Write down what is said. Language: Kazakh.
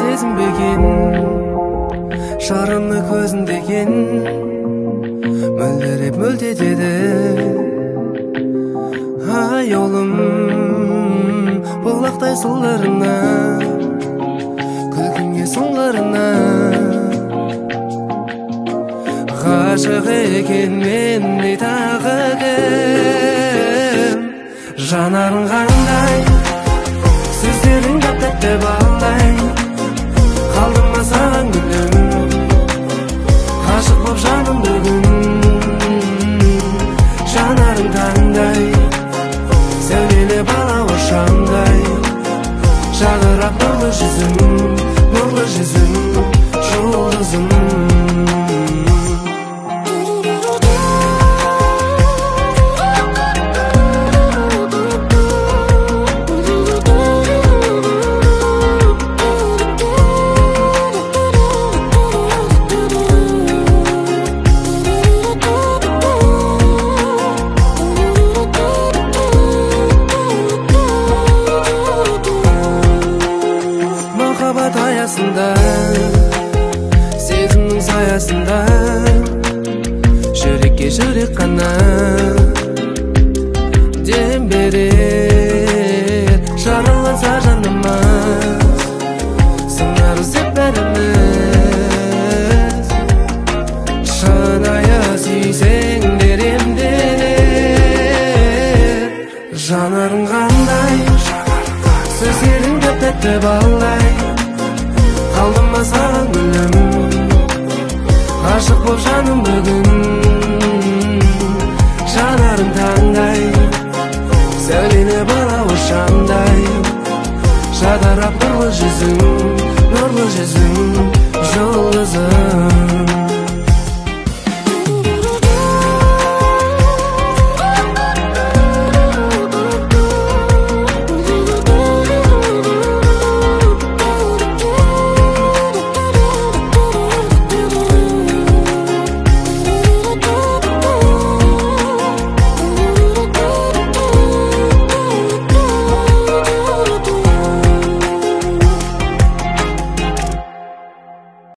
сезінбеген жарымны көзіндеген мөлдіреп мөлдетеді ай олым бұлақтай сылдарына күлкінге сұңғарына ғашық екен мендей тағы кім жанарың қандай сөздерің тәтті балдай қалдым ма саған гүлім ғашық боп жаным бүгін жанарың қандай сәулелі балауы шамдай жадырап нұрлы жүзім жұлдызым сезімнің саясында жүрекке жүрек қана дем берер жараланса жанымыз сыңар іздеп бәріміз шынайы сүйсеңдер емденер жанарың қандай сөздерің тәтті балдай қалдым ма саған гүлім ғашық боп жаным бүгін жанарың таңдай сәулелі балауы шамдай жадырап нұрлы жүзің жұлдызым